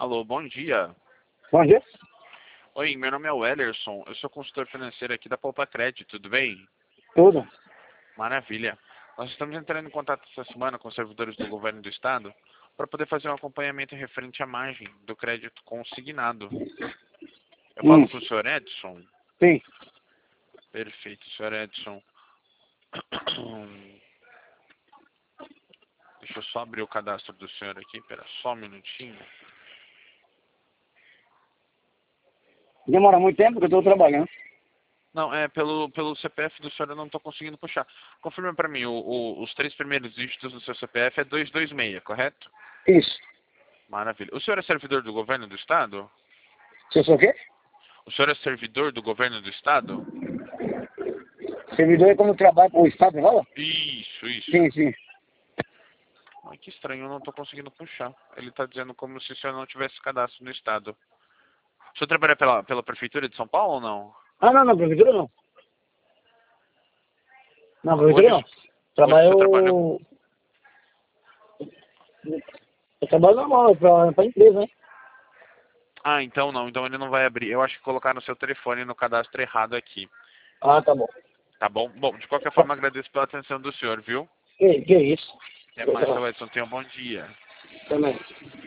Alô, bom dia. Bom dia. Oi, meu nome é Wellerson, eu sou consultor financeiro aqui da Poupa Crédito, tudo bem? Tudo. Maravilha. Nós estamos entrando em contato essa semana com os servidores do governo do estado para poder fazer um acompanhamento referente à margem do crédito consignado. Eu falo com o senhor Edson? Sim. Perfeito, senhor Edson. Deixa eu só abrir o cadastro do senhor aqui, espera só um minutinho. Demora muito tempo que eu estou trabalhando. Não, pelo CPF do senhor eu não estou conseguindo puxar. Confirma para mim, os 3 primeiros dígitos do seu CPF é 226, correto? Isso. Maravilha. O senhor é servidor do governo do estado? Você sou o quê? O senhor é servidor do governo do estado? Servidor é como trabalho para o Estado, não fala? Isso. Sim, sim. Ai, que estranho, eu não estou conseguindo puxar. Ele está dizendo como se o senhor não tivesse cadastro no estado. O senhor trabalha pela prefeitura de São Paulo ou não? Ah, não, prefeitura não. Não, prefeitura Hoje, não. hoje o senhor trabalha... Eu trabalho normal, para empresa, né? Ah, então não. Então ele não vai abrir. Eu acho que colocaram o seu telefone no cadastro errado aqui. Ah, tá bom. Tá bom? Bom, de qualquer forma, agradeço pela atenção do senhor, viu? Que isso? Até mais, seu Edson. Tenha um bom dia. Também.